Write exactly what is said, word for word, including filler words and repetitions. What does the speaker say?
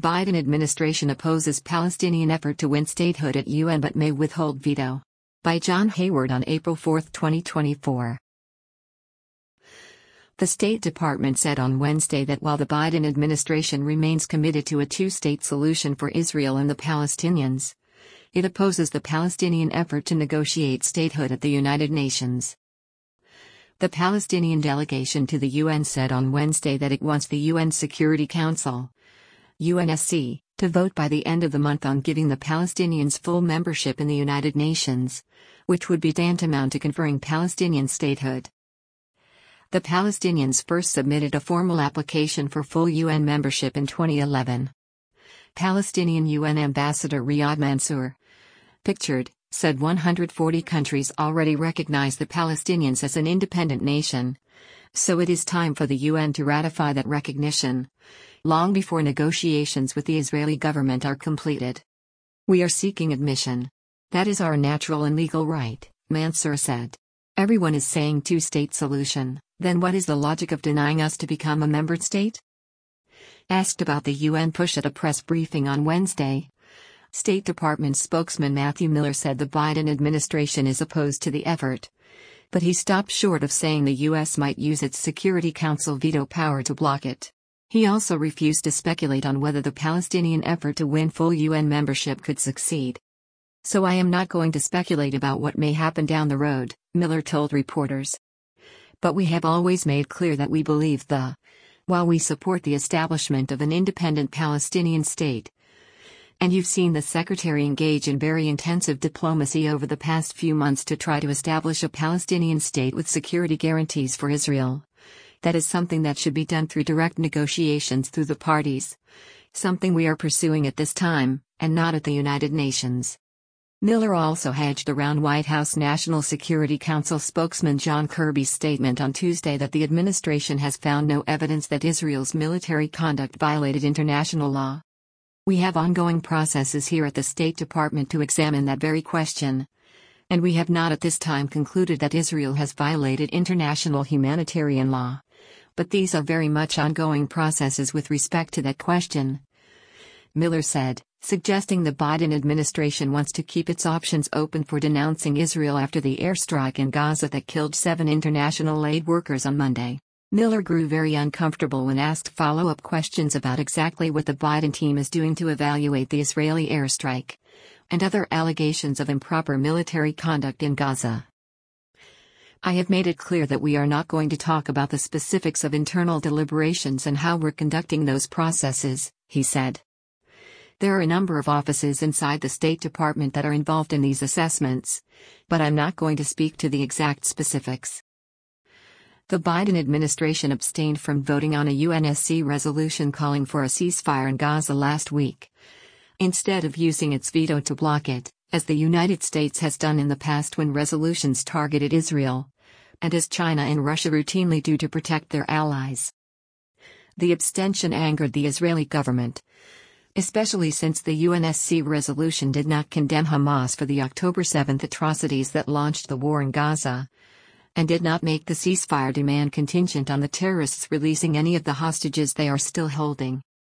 Biden administration opposes Palestinian effort to win statehood at U N but may withhold veto. By John Hayward on April fourth, twenty twenty-four. The State Department said on Wednesday that while the Biden administration remains committed to a two-state solution for Israel and the Palestinians, it opposes the Palestinian effort to negotiate statehood at the United Nations. The Palestinian delegation to the U N said on Wednesday that it wants the U N Security Council, U N S C, to vote by the end of the month on giving the Palestinians full membership in the United Nations, which would be tantamount to conferring Palestinian statehood. The Palestinians first submitted a formal application for full U N membership in twenty eleven. Palestinian U N Ambassador Riyad Mansour, pictured, said one hundred forty countries already recognize the Palestinians as an independent nation, so it is time for the U N to ratify that recognition, long before negotiations with the Israeli government are completed. We are seeking admission. That is our natural and legal right, Mansour said. Everyone is saying two-state solution, then what is the logic of denying us to become a member state? Asked about the U N push at a press briefing on Wednesday, State Department spokesman Matthew Miller said the Biden administration is opposed to the effort, but he stopped short of saying the U S might use its Security Council veto power to block it. He also refused to speculate on whether the Palestinian effort to win full U N membership could succeed. So I am not going to speculate about what may happen down the road, Miller told reporters. But we have always made clear that we believe the, while we support the establishment of an independent Palestinian state, and you've seen the Secretary engage in very intensive diplomacy over the past few months to try to establish a Palestinian state with security guarantees for Israel. That is something that should be done through direct negotiations through the parties, something we are pursuing at this time, and not at the United Nations. Miller also hedged around White House National Security Council spokesman John Kirby's statement on Tuesday that the administration has found no evidence that Israel's military conduct violated international law. We have ongoing processes here at the State Department to examine that very question, and we have not at this time concluded that Israel has violated international humanitarian law. But these are very much ongoing processes with respect to that question, Miller said, suggesting the Biden administration wants to keep its options open for denouncing Israel after the airstrike in Gaza that killed seven international aid workers on Monday. Miller grew very uncomfortable when asked follow-up questions about exactly what the Biden team is doing to evaluate the Israeli airstrike and other allegations of improper military conduct in Gaza. I have made it clear that we are not going to talk about the specifics of internal deliberations and how we're conducting those processes, he said. There are a number of offices inside the State Department that are involved in these assessments, but I'm not going to speak to the exact specifics. The Biden administration abstained from voting on a U N S C resolution calling for a ceasefire in Gaza last week, instead of using its veto to block it, as the United States has done in the past when resolutions targeted Israel, and as China and Russia routinely do to protect their allies. The abstention angered the Israeli government, especially since the U N S C resolution did not condemn Hamas for the October seventh atrocities that launched the war in Gaza, and did not make the ceasefire demand contingent on the terrorists releasing any of the hostages they are still holding.